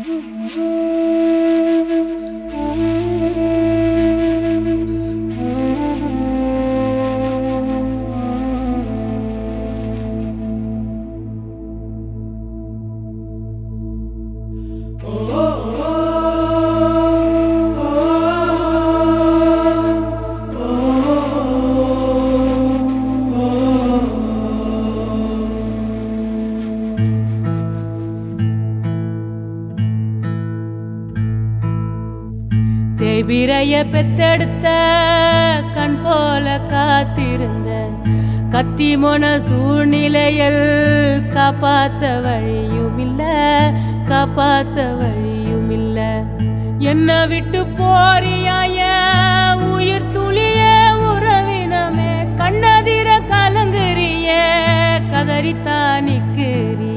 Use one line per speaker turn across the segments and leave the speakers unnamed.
தேய்பிறைய பெத்தெடுத்த கண் போல காத்திருந்த கத்தி மொன சூழ்நிலையில் காப்பாத்த வழியும் இல்ல, காப்பாத்த வழியும் இல்ல. என்ன விட்டு போறியாய உயிர் துளிய உறவினமே, கண்ணதிர கலங்குறிய கதறித்தான் நிற்கிறிய.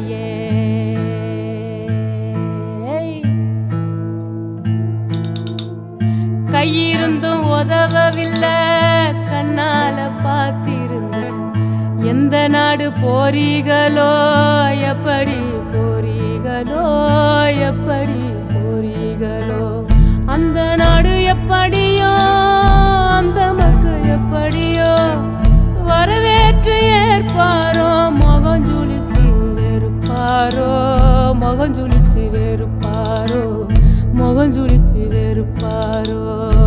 கையிருந்தும் உதவவில்லை, கண்ணால பார்த்திருந்த எந்த நாடு போறீகளோ, எப்படி போறீகளோ, எப்படி போறீகளோ. அந்த நாடு எப்படியோ, அந்த மக்கள் எப்படியோ வரவேற்று ஏற்பாரோ, முகம் ஜுளிச்சு வெறுப்பாரோ, முகம் ஜுளிச்சு வெறுப்பாரோ, முகம் ஜுளிச்சு வெறுப்பாரோ.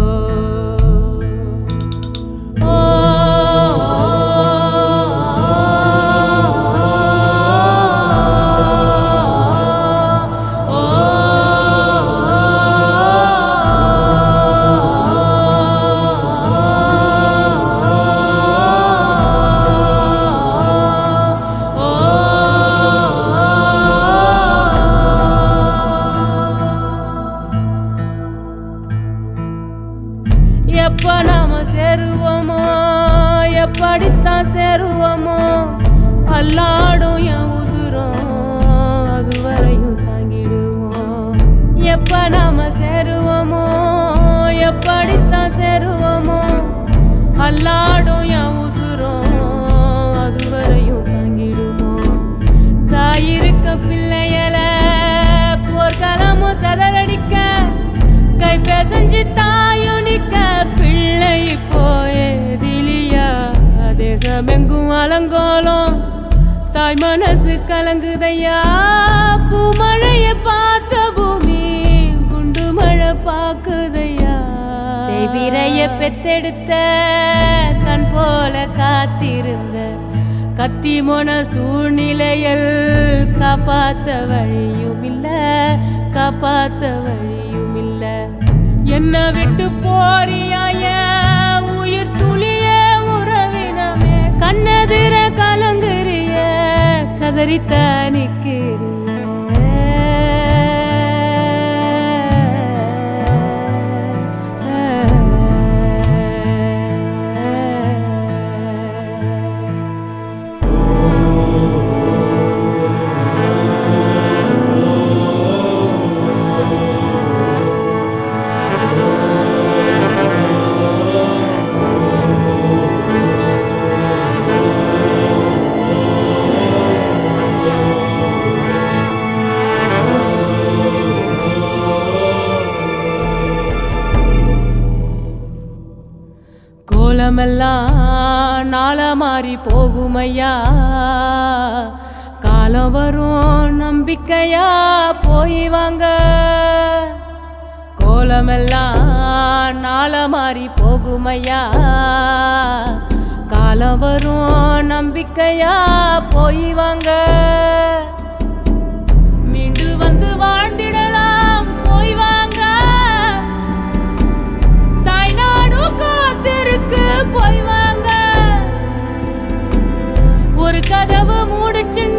எப்ப நாம சேருவோமோ, எப்படித்தான் சேருவோமோ, அல்லாடும் என் உசுரும் அதுவரையும் தாங்கிடுவோம். எப்ப நாம சேருவோமோ, எப்படித்தான் சேருவோமோ, அல்லாடும் என் உசுரும் அதுவரையும் தாங்கிடுவோம். தாயிருக்க பிள்ளையல போர்க்களமும் சதறடிக்க, கை பேசஞ்சு தாயும் நிக்க, பிள்ளை போயதிலியா தேசமெங்கும் அலங்கோலம், தாய் மனசு கலங்குதையா. பூமழைய பார்த்த பூமி குண்டு மழை பாக்குதையா. தேய்பிறைய பெத்தெடுத்த கண் போல காத்திருந்த கத்தி மொன சூழ்நிலையில் காப்பாத்த வழியும் இல்ல, காப்பாத்த வழியும் இல்ல. என்ன விட்டு போறியாய உயிர் துளிய உறவினமே, கண்ணெதிர கலங்குறிய கதறித்த நிற்கிறிய. கோலமெல்லாம் நாள மாறி போகுமையா, காலம் வரும் நம்பிக்கையா போய் வாங்க. கோலமெல்லாம் நாள மாறி போகுமையா, காலம் வரும் நம்பிக்கையா போய் வாங்க. மீண்டு வந்து வாழ்ந்திடலாம் போய் வாங்க. தாய்நாடு காத்திருக்கு போய் வாங்க. ஒரு கதவு மூடுச்சு